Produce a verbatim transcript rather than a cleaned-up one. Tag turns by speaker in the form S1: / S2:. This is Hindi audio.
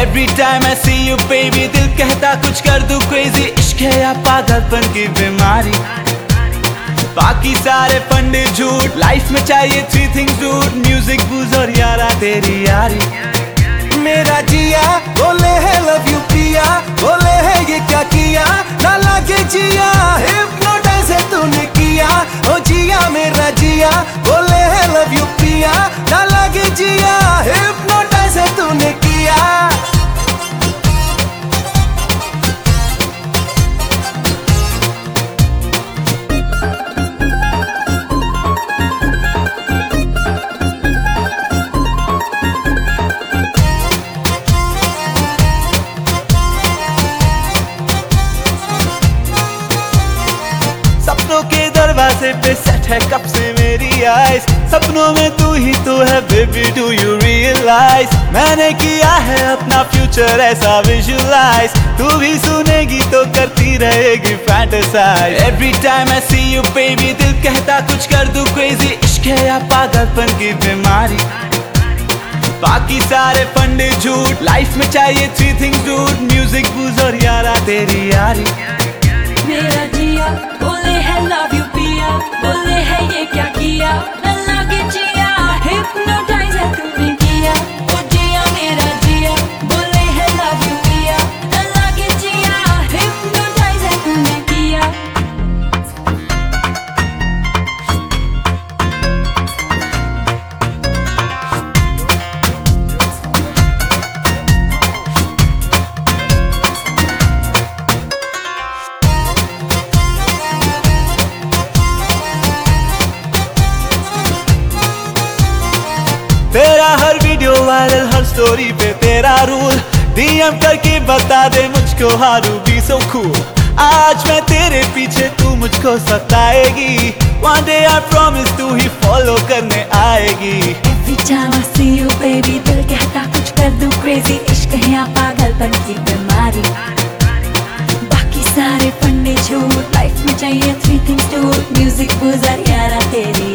S1: Every time I see you baby दिल कहता कुछ कर दूं crazy, इश्क है या पागलपन की बीमारी। बाकी सारे फंडे झूठ, लाइफ में चाहिए three things dude, music booze और यारा तेरी यारी। मेरा जिया बोले है लव यू पिया, बोले है ये क्या किया ना लगे जिया, हिप्नोटाइज है तूने किया ओ जिया मेरा जिया, बोले है लव यू पिया ना लगे जिया, हिप्नोटाइज है तूने किया। सपनों के दरवाजे पे सेट है कब से मेरी आइज, सपनों में तू ही तो है बेबी डू यू रियलाइज, मैंने किया है अपना फ्यूचर ऐसा विजुअलाइज, तू भी सुनेगी तो करती रहेगी fantasize. Every time I see you baby दिल कहता कुछ कर दूं क्रेजी, इश्क है या पागलपन की बीमारी। बाकी सारे फंडे झूठ, लाइफ में चाहिए three things dude, music booze और यारा तेरी यारी।
S2: मेरा जिया बोले है लव यू पिया, बोले है ये क्या किया न लगे जिया, हिप्नोटाइज है तूने किया ओ जिया मेरा जिया, बोले है लव यू पिया न लगे जिया, हिप्नोटाइज है तूने किया।
S1: तेरा हर वीडियो वायरल, हर स्टोरी पे तेरा रूल, डीएम करके बता दे मुझको how to be so cool. आज मैं तेरे पीछे तू मुझको सताएगी, one day I promise तू ही फॉलो करने आएगी।
S2: Every time I see you baby दिल कहता कुछ कर दूं crazy, इश्क है या पागलपन की बीमारी। बाकी सारे फंडे झूठ, लाइफ में चाहिए थ्री थिंग्स डूड, म्यूजिक बूजर यारा तेरी